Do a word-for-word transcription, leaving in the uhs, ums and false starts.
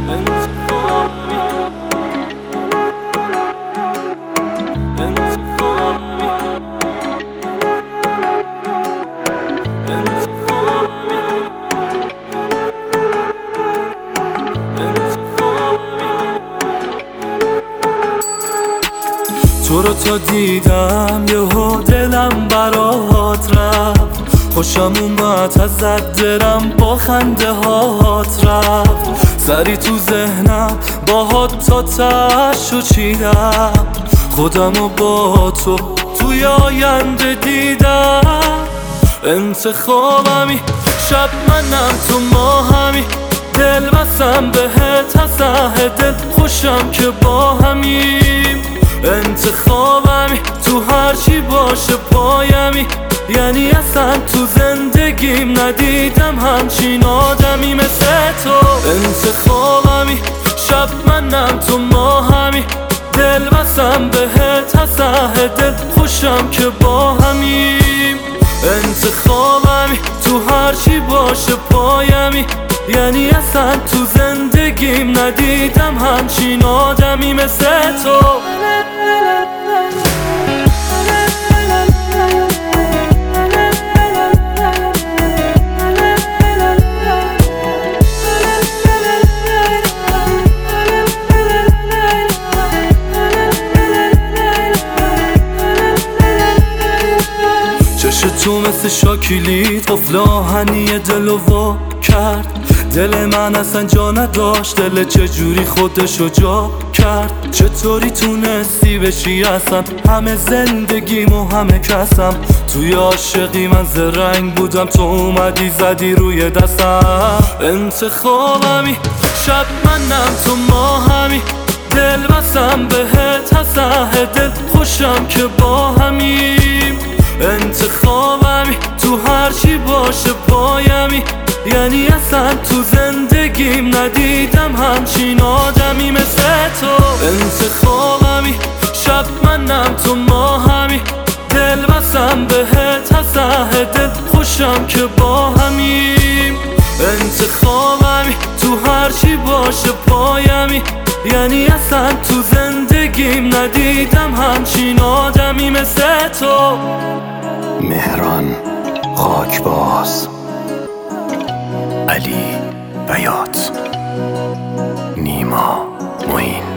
تو رو تا دیدم یهو دلم برات رفت، خوشم اومد ازت درم با خنده هات رفت، سری تو ذهنم باهات تا تشو چیدم، خودمو با تو توی آینده دیدم. انتخابمی شب منم تو ما همی، دل بسم بهت از ته دل، خوشم که با همیم. انتخابمی تو هرچی باشه پایمی، یعنی اصلا تو زندگیم ندیدم همچین آدمی مثل تو. انتخابمی شب منم تو ما همی، دل بسم بهت از ته دل، خوشم که با همیم. انتخابمی تو هرچی باشه پایمی، یعنی اصلا تو زندگیم ندیدم همچین آدمی مثل تو. چش تو مثل شاکلیت قفل آهنی دلو وا کرد، دل من اصلا جا نداشت، دل چجوری خودشو جا کرد. چطوری تونستی بشی اصلا همه زندگیم و همه کسم، توی عاشقی من زرنگ بودم، تو اومدی زدی روی دستم. انتخابمی شب منم تو ما همی، دل بسم بهت از ته دل، خوشم که با همیم. انتخابمی تو هرچی باشه پایمی، یعنی اصلا تو زندگیم ندیدم همچین آدمی مثل تو. انتخابمی شب منم تو ما همی، دل بسم بهت از ته دل، خوشم که با همیم. انتخابمی تو هرچی باشه پایمی، یعنی اصلا تو زندگیم ندیدم همچین آدمی مثل تو. مهران خاکباز، علی بیات، نیما معین.